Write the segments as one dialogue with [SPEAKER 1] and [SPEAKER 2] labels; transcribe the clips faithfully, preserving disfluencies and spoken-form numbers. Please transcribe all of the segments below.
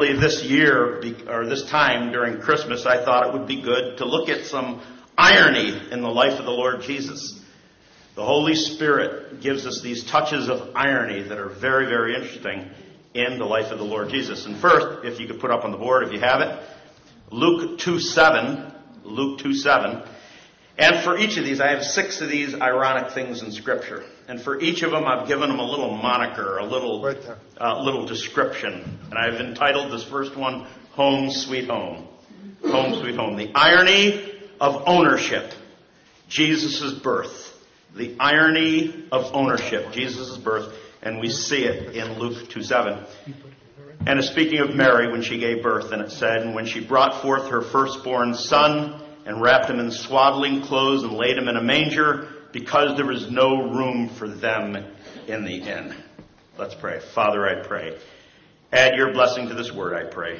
[SPEAKER 1] This year, or this time during Christmas, I thought it would be good to look at some irony in the life of the Lord Jesus. The Holy Spirit gives us these touches of irony that are very, very interesting in the life of the Lord Jesus. And first, if you could put up on the board, if you have it, Luke two seven, Luke two seven. And for each of these, I have six of these ironic things in Scripture. And for each of them, I've given them a little moniker, a little uh, little description. And I've entitled this first one, Home Sweet Home. Home Sweet Home. The irony of ownership. Jesus' birth. The irony of ownership. Jesus' birth. And we see it in Luke two seven. And it's speaking of Mary when she gave birth. And it said, and when she brought forth her firstborn son, and wrapped him in swaddling clothes and laid him in a manger, because there was no room for them in the inn. Let's pray. Father, I pray. Add your blessing to this word, I pray.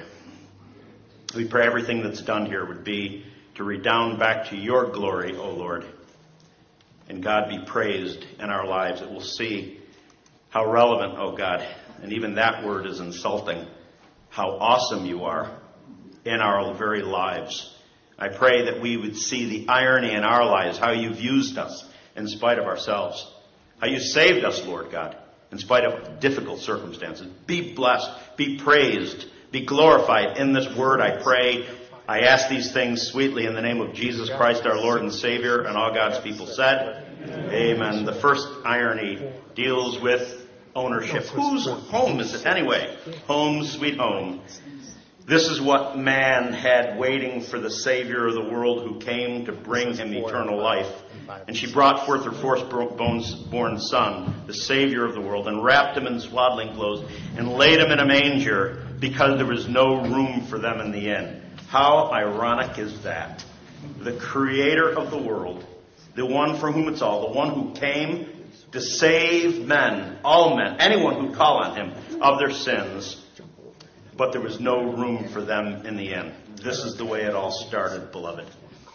[SPEAKER 1] We pray everything that's done here would be to redound back to your glory, O Lord. And God be praised in our lives, that we'll see how relevant, O God, and even that word is insulting, how awesome you are in our very lives. I pray that we would see the irony in our lives, how you've used us in spite of ourselves, how you saved us, Lord God, in spite of difficult circumstances. Be blessed, be praised, be glorified in this word, I pray. I ask these things sweetly in the name of Jesus Christ, our Lord and Savior, and all God's people said, amen. The first irony deals with ownership. Whose home is it anyway? Home, sweet home. This is what man had waiting for the Savior of the world, who came to bring him eternal life. And she brought forth her firstborn son, the Savior of the world, and wrapped him in swaddling clothes and laid him in a manger, because there was no room for them in the inn. How ironic is that? The Creator of the world, the one for whom it's all, the one who came to save men, all men, anyone who call on him, of their sins. But there was no room for them in the inn. This is the way it all started, beloved.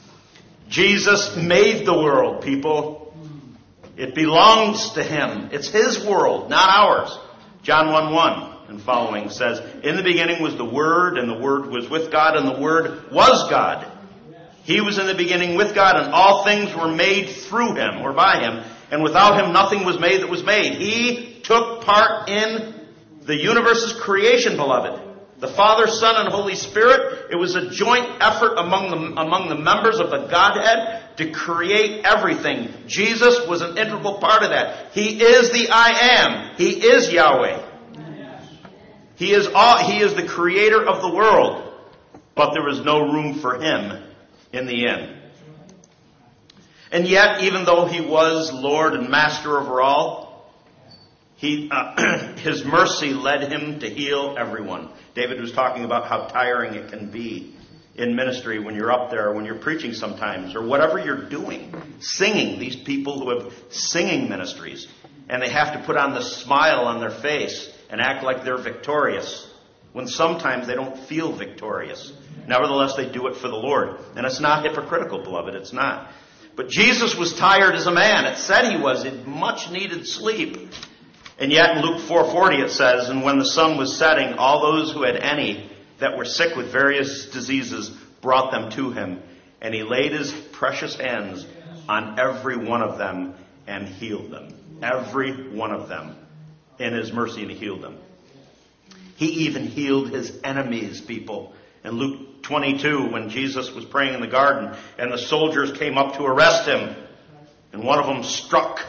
[SPEAKER 1] Jesus made the world, people. It belongs to him. It's his world, not ours. John one one and following says, in the beginning was the Word, and the Word was with God, and the Word was God. He was in the beginning with God, and all things were made through him, or by him. And without him nothing was made that was made. He took part in the universe's creation, beloved. The Father, Son, and Holy Spirit. It was a joint effort among the, among the members of the Godhead to create everything. Jesus was an integral part of that. He is the I Am. He is Yahweh. He is all, he is the creator of the world. But there was no room for him in the inn. And yet, even though he was Lord and Master over all, He, uh, his mercy led him to heal everyone. David was talking about how tiring it can be in ministry when you're up there, when you're preaching sometimes, or whatever you're doing. Singing, these people who have singing ministries, and they have to put on the smile on their face and act like they're victorious, when sometimes they don't feel victorious. Nevertheless, they do it for the Lord. And it's not hypocritical, beloved. It's not. But Jesus was tired as a man. It said he was. He had much needed sleep. And yet in Luke four forty it says, and when the sun was setting, all those who had any that were sick with various diseases brought them to him. And he laid his precious hands on every one of them and healed them. Every one of them in his mercy, and he healed them. He even healed his enemies, people. In Luke twenty-two, when Jesus was praying in the garden, and the soldiers came up to arrest him, and one of them struck.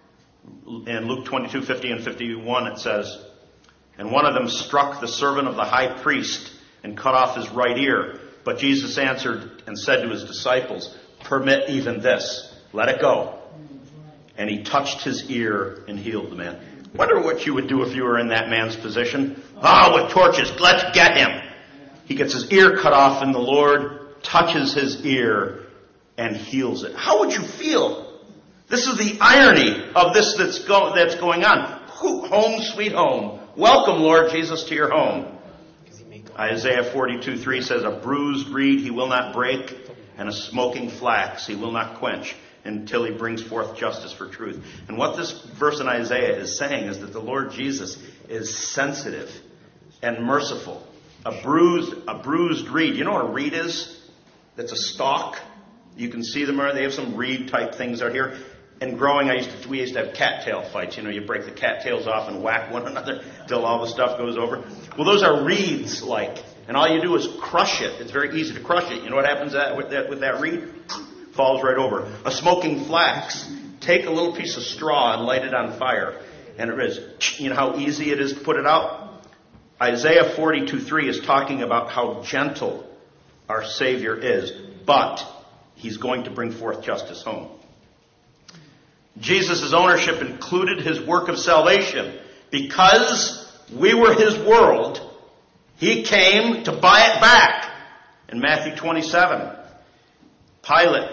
[SPEAKER 1] In Luke twenty-two, fifty and fifty-one it says, and one of them struck the servant of the high priest and cut off his right ear. But Jesus answered and said to his disciples, permit even this. Let it go. And he touched his ear and healed the man. Wonder what you would do if you were in that man's position. Ah, oh, with torches, let's get him. He gets his ear cut off, and the Lord touches his ear and heals it. How would you feel? This is the irony of this that's, go, that's going on. Home, sweet home. Welcome, Lord Jesus, to your home. Isaiah forty-two three says, a bruised reed he will not break, and a smoking flax he will not quench, until he brings forth justice for truth. And what this verse in Isaiah is saying is that the Lord Jesus is sensitive and merciful A bruised, a bruised reed. You know what a reed is? That's a stalk. You can see them. They have some reed type things out here. And growing, I used to, we used to have cattail fights. You know, you break the cattails off and whack one another till all the stuff goes over. Well, those are reeds like. And all you do is crush it. It's very easy to crush it. You know what happens with that, with that reed? Falls right over. A smoking flax. Take a little piece of straw and light it on fire. And it is, you know how easy it is to put it out? Isaiah forty-two three is talking about how gentle our Savior is. But He's going to bring forth justice home. Jesus' ownership included His work of salvation. Because we were His world, He came to buy it back. In Matthew twenty-seven, Pilate,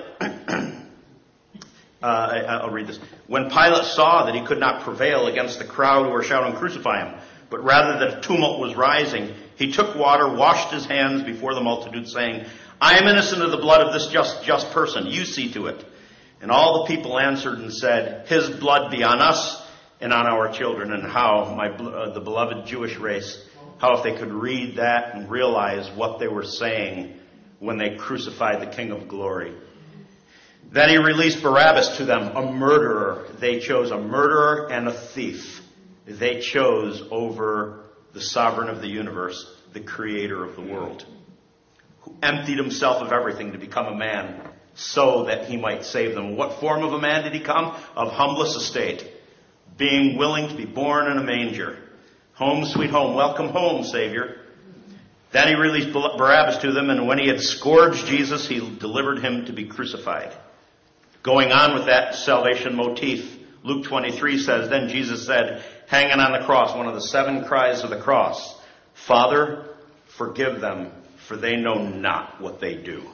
[SPEAKER 1] uh, I'll read this. When Pilate saw that he could not prevail against the crowd who were shouting, "Crucify Him," but rather that a tumult was rising, he took water, washed his hands before the multitude, saying, "I am innocent of the blood of this just, just person. You see to it." And all the people answered and said, "His blood be on us and on our children." And how, my uh, the beloved Jewish race, how if they could read that and realize what they were saying when they crucified the King of Glory. Then he released Barabbas to them, a murderer. They chose a murderer and a thief. They chose over the sovereign of the universe, the creator of the world, who emptied himself of everything to become a man so that he might save them. What form of a man did he come? Of humblest estate, being willing to be born in a manger. Home, sweet home. Welcome home, Savior. Then he released Barabbas to them, and when he had scourged Jesus, he delivered him to be crucified. Going on with that salvation motif, Luke twenty-three says, then Jesus said, hanging on the cross, one of the seven cries of the cross, "Father, forgive them, for they know not what they do."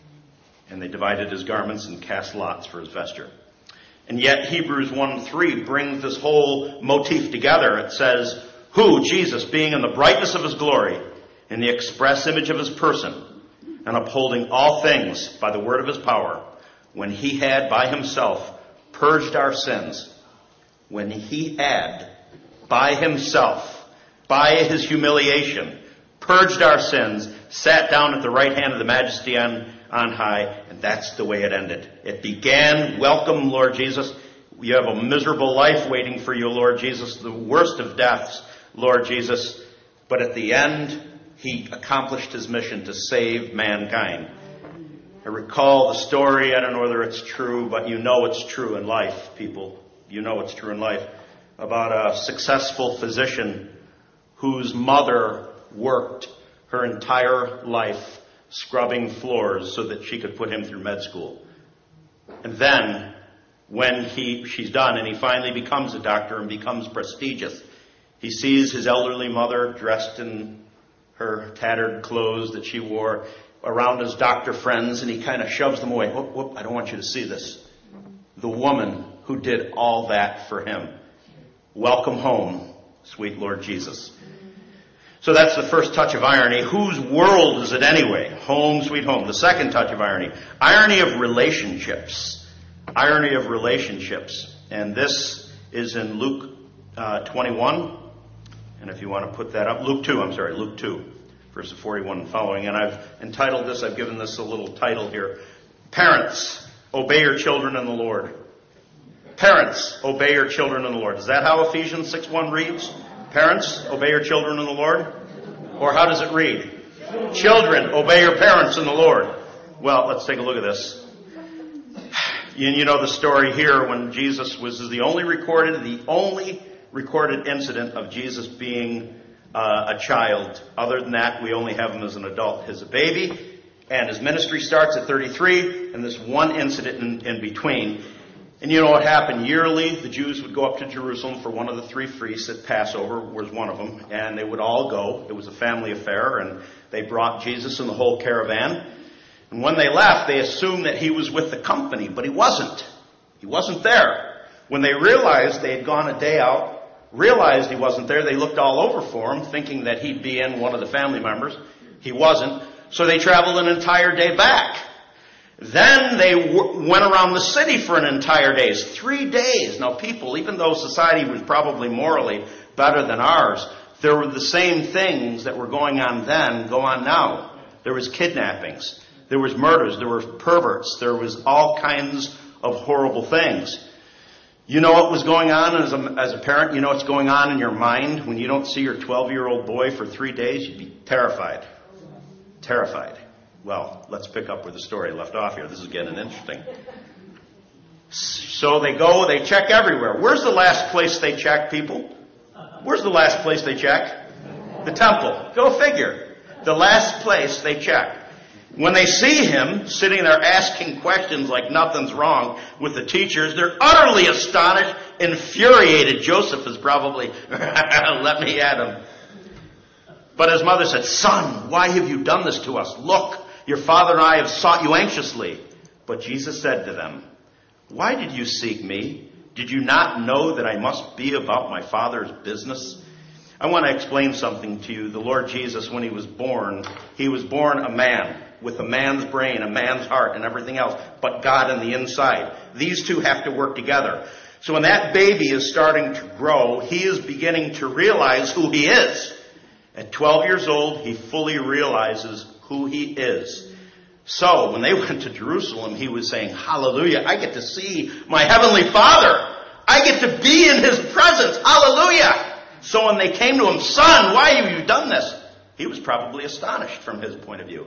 [SPEAKER 1] And they divided his garments and cast lots for his vesture. And yet Hebrews one three brings this whole motif together. It says, who, Jesus, being in the brightness of his glory, in the express image of his person, and upholding all things by the word of his power, when he had by himself purged our sins, when he had by himself, by his humiliation, purged our sins, sat down at the right hand of the majesty on, on high, and that's the way it ended. It began, welcome, Lord Jesus. You have a miserable life waiting for you, Lord Jesus, the worst of deaths, Lord Jesus. But at the end, he accomplished his mission to save mankind. I recall the story, I don't know whether it's true, but you know it's true in life, people. You know it's true in life, about a successful physician whose mother worked her entire life scrubbing floors so that she could put him through med school. And then, when he she's done and he finally becomes a doctor and becomes prestigious, he sees his elderly mother dressed in her tattered clothes that she wore around his doctor friends, and he kind of shoves them away. Whoop, whoop, I don't want you to see this. The woman who did all that for him. Welcome home, sweet Lord Jesus. So that's the first touch of irony. Whose world is it anyway? Home, sweet home. The second touch of irony. Irony of relationships. Irony of relationships. And this is in Luke uh, twenty-one. And if you want to put that up, Luke two, I'm sorry, Luke two, verses forty-one and following. And I've entitled this, I've given this a little title here. Parents, obey your children in the Lord. Parents, obey your children in the Lord. Is that how Ephesians six one reads? Parents, obey your children in the Lord? Or how does it read? Children, obey your parents in the Lord. Well, let's take a look at this. You, you know the story here when Jesus was the only recorded, the only recorded incident of Jesus being uh, a child. Other than that, we only have him as an adult. He's a baby, and his ministry starts at thirty-three, and this one incident in, in between. And you know what happened? Yearly, the Jews would go up to Jerusalem for one of the three feasts. At Passover was one of them, and they would all go. It was a family affair, and they brought Jesus and the whole caravan. And when they left, they assumed that he was with the company, but he wasn't. He wasn't there. When they realized they had gone a day out, realized he wasn't there, they looked all over for him, thinking that he'd be in one of the family members. He wasn't. So they traveled an entire day back. Then they w- went around the city for an entire day. Three days. Now people, even though society was probably morally better than ours, There were the same things that were going on then go on now. There was kidnappings. There was murders. There were perverts. There was all kinds of horrible things. You know what was going on as a, as a parent? You know what's going on in your mind when you don't see your twelve-year-old boy for three days? You'd be terrified. Terrified. Well, let's pick up where the story left off here. This is getting interesting. So they go, they check everywhere. Where's the last place they check, people? Where's the last place they check? The temple. Go figure. The last place they check. When they see him sitting there asking questions like nothing's wrong with the teachers, they're utterly astonished, infuriated. Joseph is probably, let me at him. But his mother said, "Son, why have you done this to us? Look, your father and I have sought you anxiously." But Jesus said to them, "Why did you seek me? Did you not know that I must be about my Father's business?" I want to explain something to you. The Lord Jesus, when he was born, he was born a man with a man's brain, a man's heart, and everything else, but God on the inside. These two have to work together. So when that baby is starting to grow, he is beginning to realize who he is. At twelve years old, he fully realizes who he is. So when they went to Jerusalem, he was saying, "Hallelujah, I get to see my heavenly Father. I get to be in his presence. Hallelujah." So when they came to him, "Son, why have you done this?" He was probably astonished from his point of view.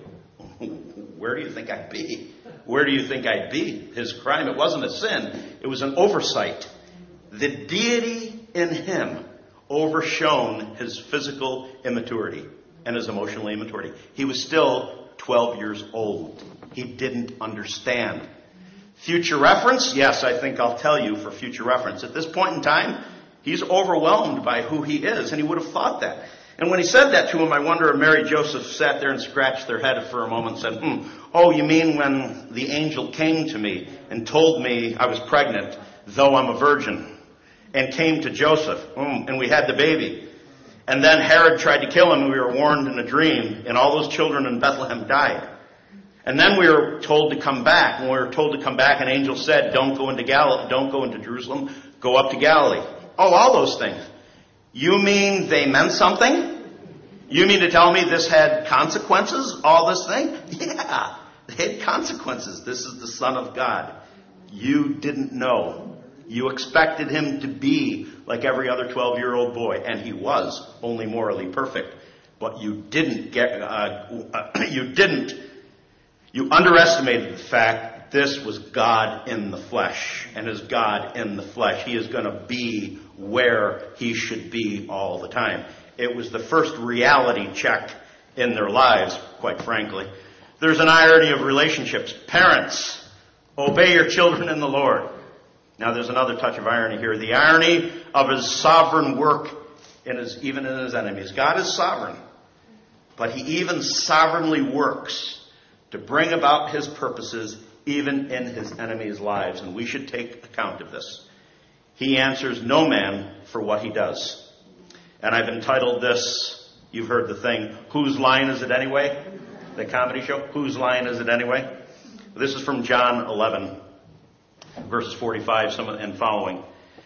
[SPEAKER 1] Where do you think I'd be? Where do you think I'd be? His crime, it wasn't a sin. It was an oversight. The deity in him overshone his physical immaturity and his emotional immaturity. He was still twelve years old. He didn't understand. Future reference? Yes, I think I'll tell you for future reference. At this point in time, he's overwhelmed by who he is, and he would have thought that. And when he said that to him, I wonder if Mary Joseph sat there and scratched their head for a moment and said, hmm, "Oh, you mean when the angel came to me and told me I was pregnant, though I'm a virgin, and came to Joseph, mm, and we had the baby. And then Herod tried to kill him, and we were warned in a dream, and all those children in Bethlehem died. And then we were told to come back. When we were told to come back, an angel said, don't go into Gal- don't go into Jerusalem, go up to Galilee." Oh, all those things. You mean they meant something? You mean to tell me this had consequences, all this thing? Yeah, they had consequences. This is the Son of God. You didn't know. You expected him to be like every other twelve-year-old boy, and he was, only morally perfect. But you didn't get, uh, uh, you didn't, you underestimated the fact this was God in the flesh. And as God in the flesh, he is going to be where he should be all the time. It was the first reality check in their lives, quite frankly. There's an irony of relationships. Parents, obey your children in the Lord. Now there's another touch of irony here. The irony of his sovereign work in his, even in his enemies. God is sovereign, but he even sovereignly works to bring about his purposes even in his enemies' lives. And we should take account of this. He answers no man for what he does. And I've entitled this, you've heard the thing, Whose Line Is It Anyway? The comedy show, Whose Line Is It Anyway? This is from John eleven, verses forty-five some and following.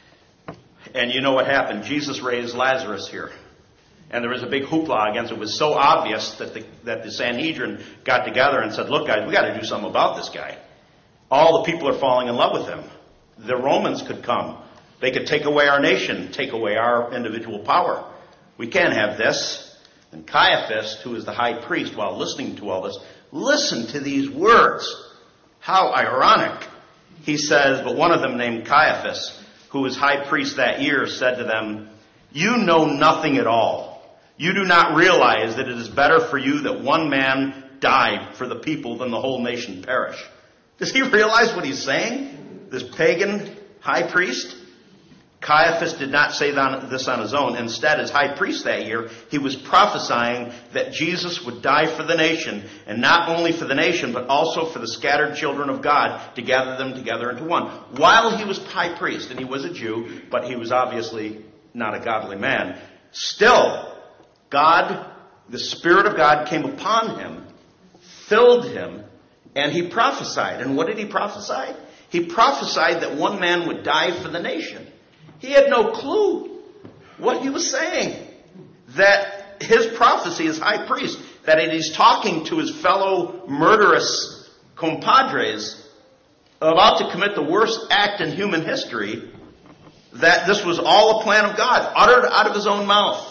[SPEAKER 1] And you know what happened. Jesus raised Lazarus here. And there was a big hoopla against it. It was so obvious that the, that the Sanhedrin got together and said, look, guys, we got to do something about this guy. All the people are falling in love with him. The Romans could come. They could take away our nation, take away our individual power. We can't have this. And Caiaphas, who is the high priest, while listening to all this, listen to these words. How ironic. He says, but one of them named Caiaphas, who was high priest that year, said to them, you know nothing at all. You do not realize that it is better for you that one man died for the people than the whole nation perish. Does he realize what he's saying? This pagan high priest? Caiaphas did not say this on his own. Instead, as high priest that year, he was prophesying that Jesus would die for the nation, and not only for the nation, but also for the scattered children of God, to gather them together into one. While he was high priest, and he was a Jew, but he was obviously not a godly man, still, God, the Spirit of God came upon him, filled him, and he prophesied. And what did he prophesy? He prophesied that one man would die for the nation. He had no clue what he was saying. that his prophecy is high priest, that he's talking to his fellow murderous compadres about to commit the worst act in human history, that this was all a plan of God, uttered out of his own mouth.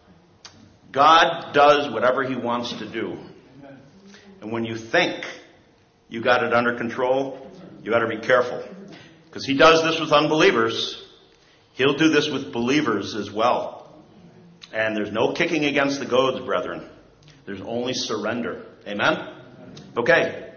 [SPEAKER 1] God does whatever he wants to do. And when you think you got it under control, you got to be careful. Because he does this with unbelievers. He'll do this with believers as well. And there's no kicking against the goads, brethren. There's only surrender. Amen? Okay.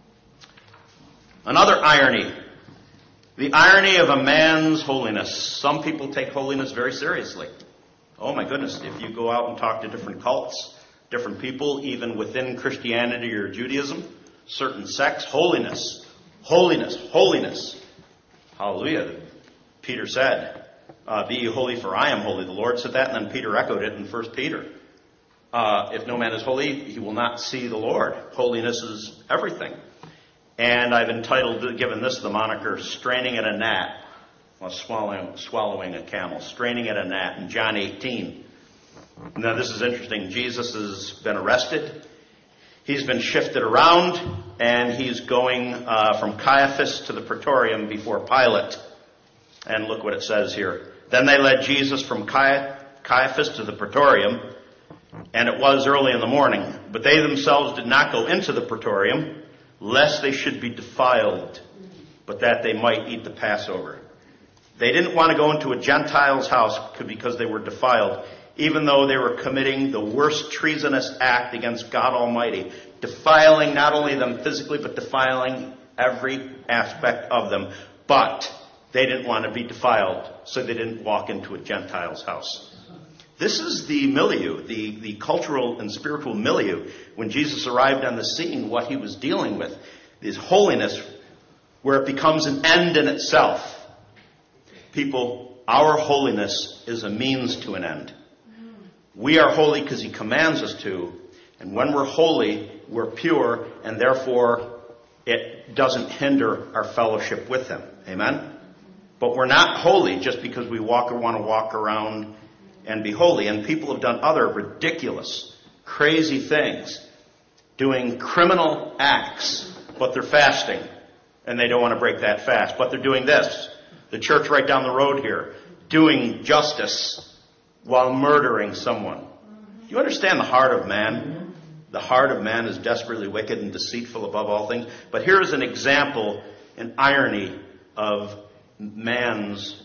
[SPEAKER 1] Another irony. The irony of a man's holiness. Some people take holiness very seriously. Oh my goodness, if you go out and talk to different cults, different people, even within Christianity or Judaism, certain sects, holiness, holiness, holiness. Hallelujah. Peter said, uh, be ye holy for I am holy. The Lord said that, and then Peter echoed it in First Peter. Uh, if no man is holy, he will not see the Lord. Holiness is everything. And I've entitled, given this the moniker, straining at a gnat, or swallowing, swallowing a camel, straining at a gnat in John eighteen. Now this is interesting. Jesus has been arrested. He's been shifted around, and he's going uh, from Caiaphas to the Praetorium before Pilate. And look what it says here. Then they led Jesus from Caiaphas to the Praetorium, and it was early in the morning. But they themselves did not go into the Praetorium, lest they should be defiled, but that they might eat the Passover. They didn't want to go into a Gentile's house because they were defiled, even though they were committing the worst treasonous act against God Almighty, defiling not only them physically, but defiling every aspect of them. But they didn't want to be defiled, so they didn't walk into a Gentile's house. This is the milieu, the, the cultural and spiritual milieu, when Jesus arrived on the scene, what he was dealing with, is holiness, where it becomes an end in itself. People, our holiness is a means to an end. We are holy because he commands us to, and when we're holy, we're pure, and therefore it doesn't hinder our fellowship with him. Amen? But we're not holy just because we walk or want to walk around and be holy. And people have done other ridiculous, crazy things, doing criminal acts, but they're fasting, and they don't want to break that fast. But they're doing this. The church right down the road here, doing justice while murdering someone. Do you understand the heart of man? The heart of man is desperately wicked and deceitful above all things. But here's an example, an irony of man's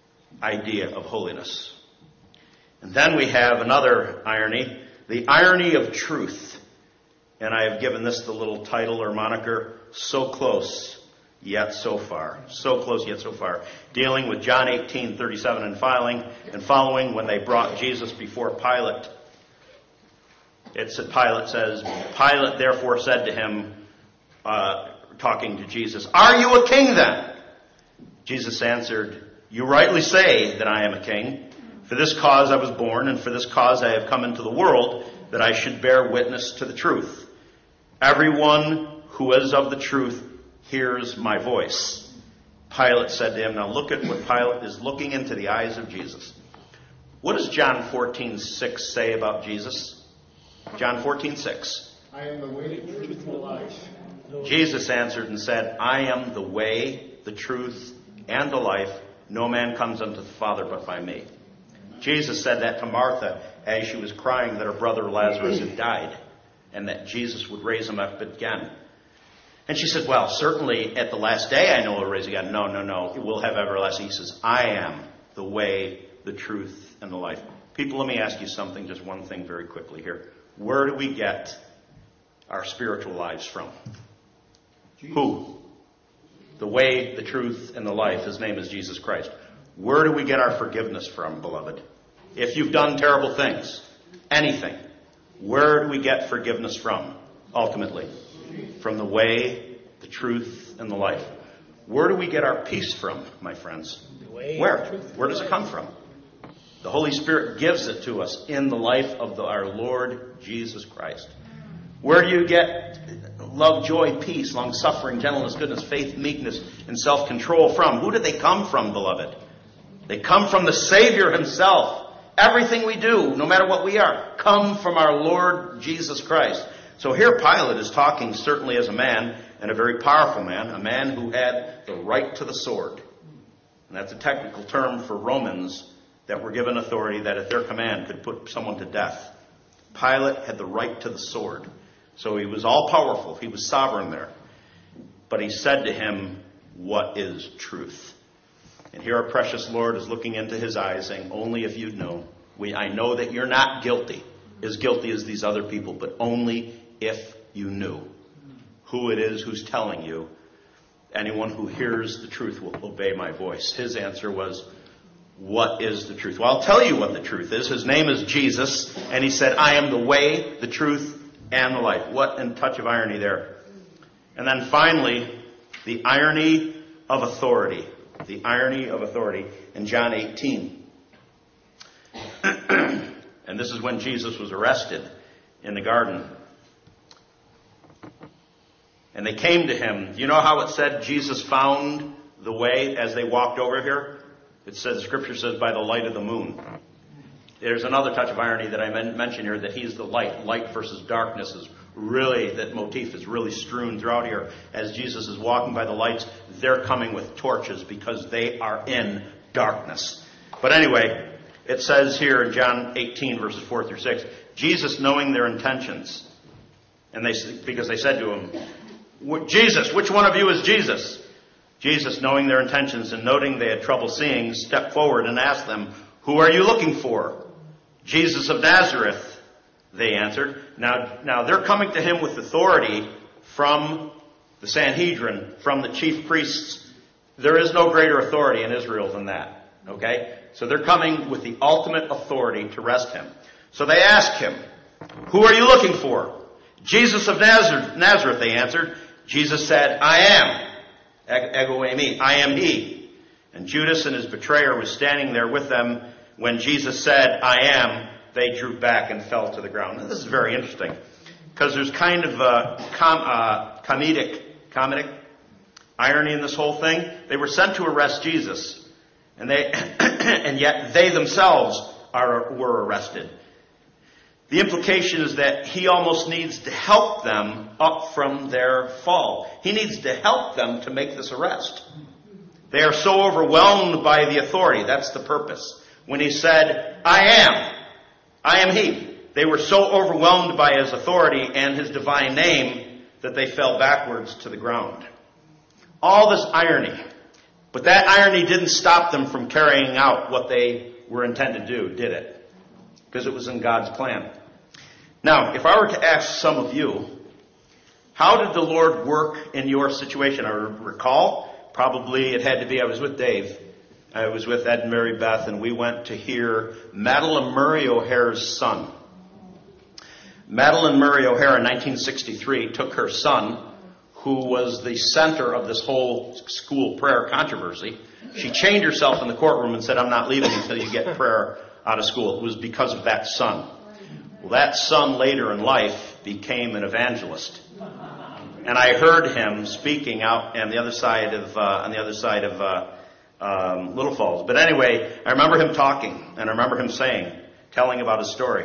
[SPEAKER 1] idea of holiness. And then we have another irony, the irony of truth. And I have given this the little title or moniker, So Close, Yet So Far. So close, yet so far. Dealing with John eighteen, thirty-seven and filing and following, when they brought Jesus before Pilate. It's Pilate says, Pilate therefore said to him, uh, talking to Jesus, are you a king then? Jesus answered, you rightly say that I am a king. For this cause I was born, and for this cause I have come into the world, that I should bear witness to the truth. Everyone who is of the truth hears my voice. Pilate said to him, now look at what Pilate is looking into the eyes of Jesus. What does John fourteen six say about Jesus? John fourteen six.
[SPEAKER 2] I am the way, the truth, and the life.
[SPEAKER 1] Jesus answered and said, I am the way, the truth, and the life. No man comes unto the Father but by me. Jesus said that to Martha as she was crying that her brother Lazarus had died, and that Jesus would raise him up again. And she said, well, certainly at the last day I know he'll raise again. No, no, no. It will have everlasting. He says, I am the way, the truth, and the life. People, let me ask you something, just one thing very quickly here. Where do we get our spiritual lives from? Jesus. Who? The way, the truth, and the life. His name is Jesus Christ. Where do we get our forgiveness from, beloved? If you've done terrible things, anything, where do we get forgiveness from, ultimately? From the way, the truth, and the life. Where do we get our peace from, my friends? Where? Where does it come from? The Holy Spirit gives it to us in the life of the, our Lord Jesus Christ. Where do you get love, joy, peace, long-suffering, gentleness, goodness, faith, meekness, and self-control from? Who do they come from, beloved? They come from the Savior himself. everything we do, no matter what we are, come from our Lord Jesus Christ. So here Pilate is talking certainly as a man, and a very powerful man, a man who had the right to the sword. And that's a technical term for Romans that were given authority that at their command could put someone to death. Pilate had the right to the sword. So he was all powerful. He was sovereign there. But he said to him, what is truth? And here our precious Lord is looking into his eyes saying, only if you'd know. We, I know that you're not guilty, as guilty as these other people, but only if you knew who it is who's telling you. Anyone who hears the truth will obey my voice. His answer was, what is the truth? Well, I'll tell you what the truth is. His name is Jesus, and he said, I am the way, the truth, and the life. What a touch of irony there. And then finally, the irony of authority. The irony of authority in John eighteen. And this is when Jesus was arrested in the garden. And they came to him. Do you know how it said Jesus found the way as they walked over here? It says, the scripture says, by the light of the moon. There's another touch of irony that I mentioned here, that he's the light. Light versus darkness is really, that motif is really strewn throughout here. As Jesus is walking by the lights, they're coming with torches because they are in darkness. But anyway, it says here in John eighteen, verses four through six, Jesus knowing their intentions, and they because they said to him, Jesus, which one of you is Jesus? Jesus, knowing their intentions and noting they had trouble seeing, stepped forward and asked them, who are you looking for? Jesus of Nazareth, they answered. Now, now they're coming to him with authority from the Sanhedrin, from the chief priests. There is no greater authority in Israel than that. Okay? So they're coming with the ultimate authority to arrest him. So they ask him, who are you looking for? Jesus of Nazareth, Nazareth, they answered. Jesus said, I am. Ego eimi, I am he. And Judas and his betrayer was standing there with them. When Jesus said, I am, they drew back and fell to the ground. Now, this is very interesting because there's kind of a com, uh, comedic, comedic irony in this whole thing. They were sent to arrest Jesus, and they, and yet they themselves are were arrested. The implication is that he almost needs to help them up from their fall. He needs to help them to make this arrest. They are so overwhelmed by the authority. That's the purpose. When he said, I am, I am he. They were so overwhelmed by his authority and his divine name that they fell backwards to the ground. All this irony. But that irony didn't stop them from carrying out what they were intended to do, did it? Because it was in God's plan. Now, if I were to ask some of you, how did the Lord work in your situation? I recall, probably it had to be, I was with Dave. I was with Ed and Mary Beth, and we went to hear Madeline Murray O'Hare's son. Madeline Murray O'Hare in nineteen sixty-three took her son, who was the center of this whole school prayer controversy. She chained herself in the courtroom and said, I'm not leaving until you get prayer out of school. It was because of that son. Well, that son later in life became an evangelist. And I heard him speaking out on the other side of, uh, on the other side of, uh, Um, Little Falls. But anyway, I remember him talking, and I remember him saying, telling about his story.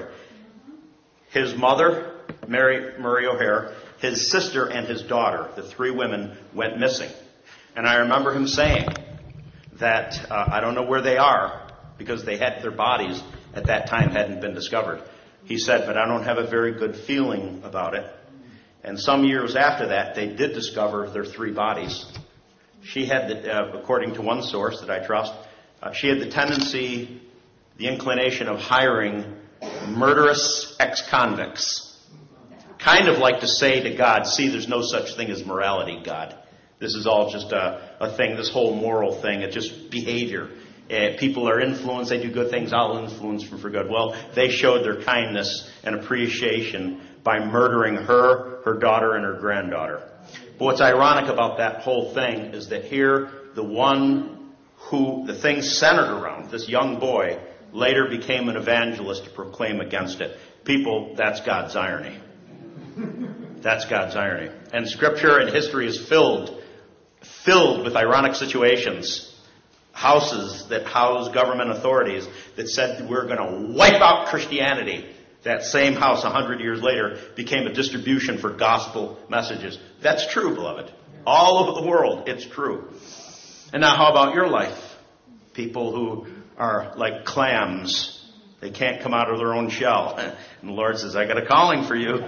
[SPEAKER 1] His mother, Mary Murray O'Hare, his sister, and his daughter, the three women, went missing. And I remember him saying that uh, I don't know where they are because they had their bodies at that time hadn't been discovered. He said, but I don't have a very good feeling about it. And some years after that, they did discover their three bodies. She had, the, uh, according to one source that I trust, uh, she had the tendency, the inclination of hiring murderous ex-convicts. Kind of like to say to God, see, there's no such thing as morality, God. This is all just a, a thing, this whole moral thing. It's just behavior. Uh, people are influenced. They do good things. I'll influence them for good. Well, they showed their kindness and appreciation by murdering her, her daughter, and her granddaughter. But what's ironic about that whole thing is that here, the one who the thing centered around, this young boy, later became an evangelist to proclaim against it. People, that's God's irony. That's God's irony. And Scripture and history is filled, filled with ironic situations houses that house government authorities that said we're going to wipe out Christianity. That same house a hundred years later became a distribution for gospel messages. That's true, beloved. All over the world, it's true. And now how about your life? People who are like clams. They can't come out of their own shell. And the Lord says, I got a calling for you.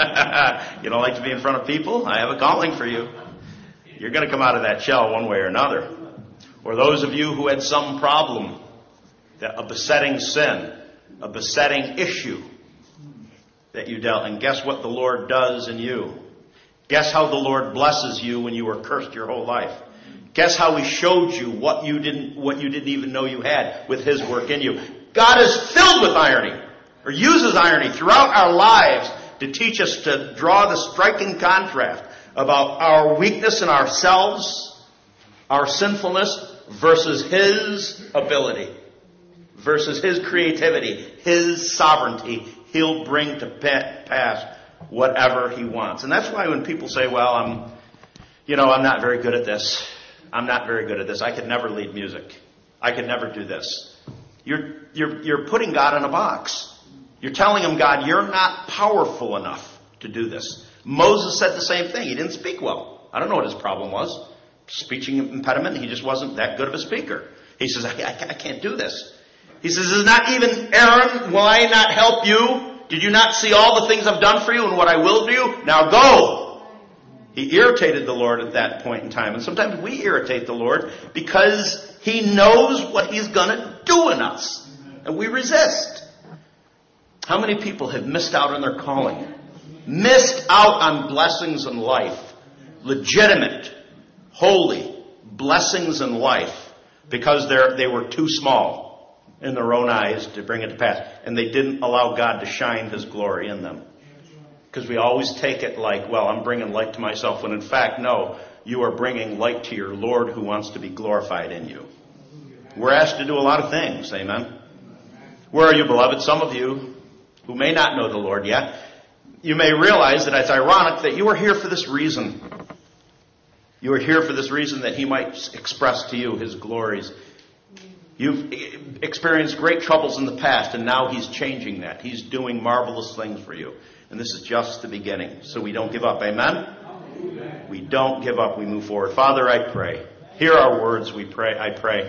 [SPEAKER 1] You don't like to be in front of people? I have a calling for you. You're going to come out of that shell one way or another. Or those of you who had some problem, a besetting sin, a besetting issue that you dealt. And guess what the Lord does in you? Guess how the Lord blesses you when you were cursed your whole life? Guess how He showed you what you didn't, what you didn't even know you had with His work in you? God is filled with irony, or uses irony throughout our lives to teach us to draw the striking contrast about our weakness in ourselves, our sinfulness, versus His ability, versus His creativity, His sovereignty. He'll bring to pass whatever He wants. And that's why when people say, well, I'm, you know, I'm not very good at this. I'm not very good at this. I could never lead music. I could never do this. You're, you're, you're putting God in a box. You're telling Him, God, you're not powerful enough to do this. Moses said the same thing. He didn't speak well. I don't know what his problem was. Speech impediment. He just wasn't that good of a speaker. He says, I, I, I can't do this. He says, is not even Aaron, will I not help you? Did you not see all the things I've done for you and what I will do? Now go. He irritated the Lord at that point in time. And sometimes we irritate the Lord because He knows what He's going to do in us. And we resist. How many people have missed out on their calling? Missed out on blessings in life. Legitimate, holy blessings in life because they're, they were too small in their own eyes to bring it to pass. And they didn't allow God to shine His glory in them. Because we always take it like, well, I'm bringing light to myself. When in fact, no, you are bringing light to your Lord who wants to be glorified in you. We're asked to do a lot of things. Amen. Where are you, beloved? Some of you who may not know the Lord yet, you may realize that it's ironic that you are here for this reason. You are here for this reason that He might express to you His glories. You've experienced great troubles in the past, and now He's changing that. He's doing marvelous things for you. And this is just the beginning. So we don't give up. Amen? Amen. We don't give up. We move forward. Father, I pray. Hear our words, we pray. I pray.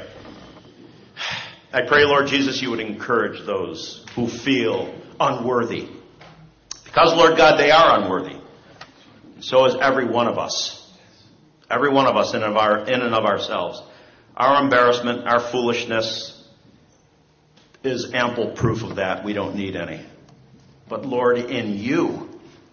[SPEAKER 1] I pray, Lord Jesus, you would encourage those who feel unworthy. Because, Lord God, they are unworthy. So is every one of us. Every one of us in, of our, in and of ourselves. Our embarrassment, our foolishness is ample proof of that. We don't need any. But Lord, in you,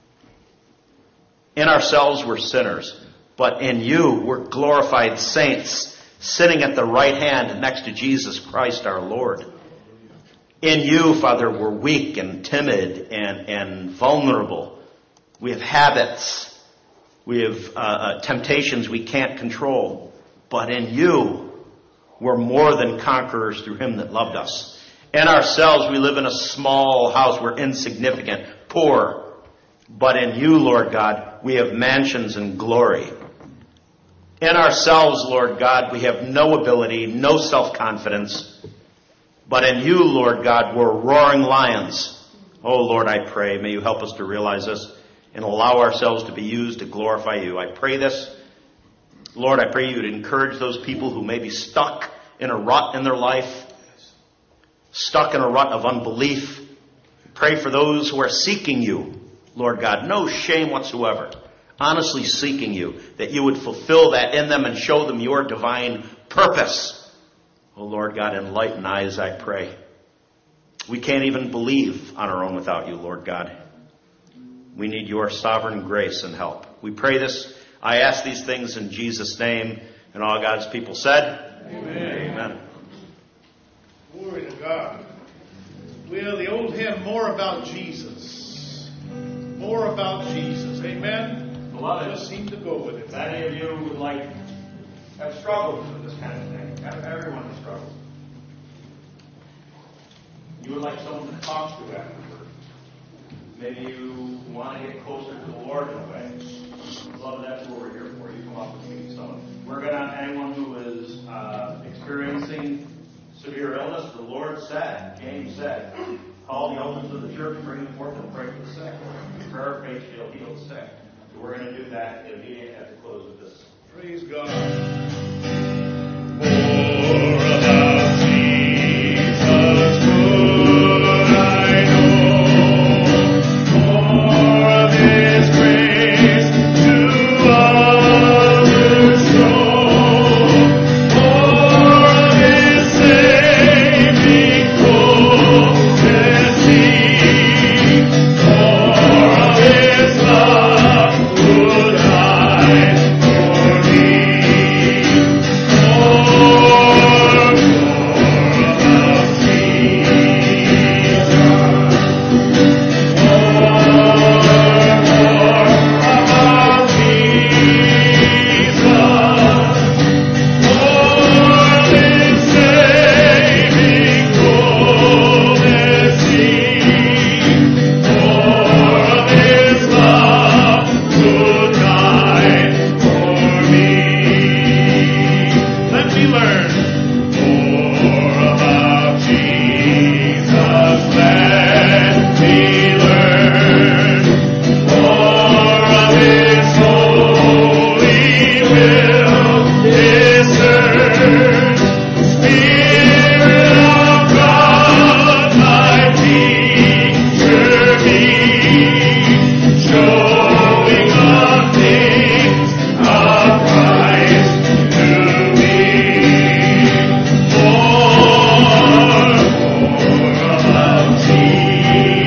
[SPEAKER 1] in ourselves we're sinners, but in you we're glorified saints sitting at the right hand next to Jesus Christ our Lord. In you, Father, we're weak and timid and, and vulnerable. We have habits. We have uh, uh, temptations we can't control. But in you, we're more than conquerors through Him that loved us. In ourselves, we live in a small house. We're insignificant, poor. But in you, Lord God, we have mansions and glory. In ourselves, Lord God, we have no ability, no self-confidence. But in you, Lord God, we're roaring lions. Oh, Lord, I pray, may you help us to realize this and allow ourselves to be used to glorify you. I pray this. Lord, I pray you would encourage those people who may be stuck in a rut in their life, stuck in a rut of unbelief. Pray for those who are seeking you, Lord God. No shame whatsoever. Honestly seeking you, that you would fulfill that in them and show them your divine purpose. Oh, Lord God, enlighten eyes, I pray. We can't even believe on our own without you, Lord God. We need your sovereign grace and help. We pray this. I ask these things in Jesus' name. And all God's people said, Amen. Amen.
[SPEAKER 2] Glory to God. Well, the old hymn, more about Jesus. More about Jesus. Amen.
[SPEAKER 1] Beloved,
[SPEAKER 2] just seem to go with it.
[SPEAKER 1] If any of you would like, have struggled with this kind of thing. Everyone has struggled. You would like someone to talk to afterward. Maybe you want to get closer to the Lord in a way. Beloved, that's what we're here for. You come up with me. So we're going to, anyone who is uh, experiencing severe illness, the Lord said, James said, call the elders of the church, bring them forth and pray for the sick. Prayer, faith shall heal the sick. So we're going to do that immediately at the close of this.
[SPEAKER 2] Praise God. For